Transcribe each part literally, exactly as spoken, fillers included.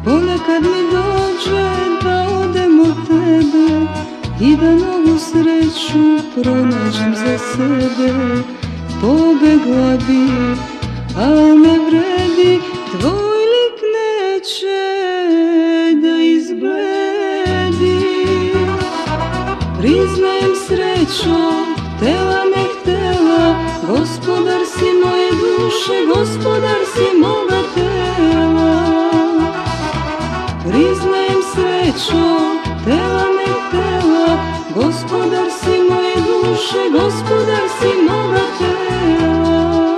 Ponekad mi dođe da odem od tebe i da novu sreću pronađem za sebe. Pobegla bi, al ne vredi, tvoj lik neće da izbledi. Priznajem srećo, htela ne htela, gospodar si moje duše, gospodar si moga tela. Priznajem srećo, htela ne htela, gospodar si moje duše, gospodar si moga tela.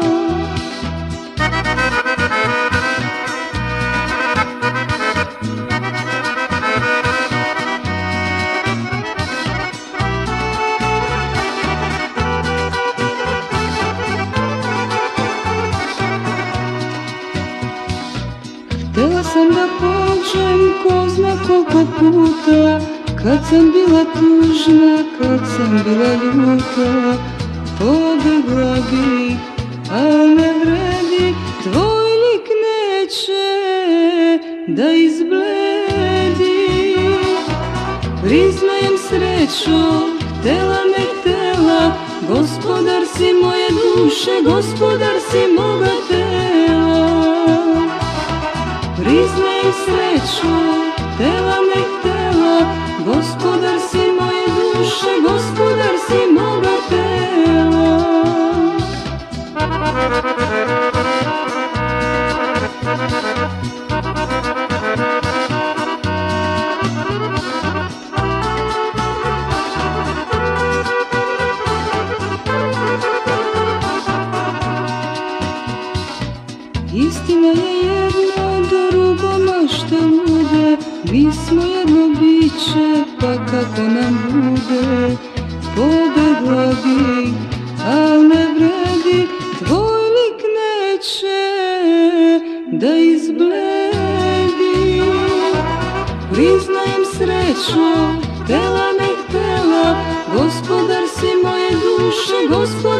Htela sam da pođem ko zna koliko puta, kad sam bila tužna, kad sam bila ljuta. Pobegla bih, al ne vredi, tvoj lik neće da izbledi. Priznajem srećo, htela ne htela, gospodar si moje duše, gospodar si moga tela. Priznajem srećo, htela ne htela, gospodar si moje duše, gospodar si moga tela. Istina je jedno, drugo mašta lude, mi smo jedno biće, pa kako nam bude. Pobegla bih, al ne vredi, tvoj lik neće da izbledi. Priznajem srećo, htela ne htela, gospodar si moje duše, gospodar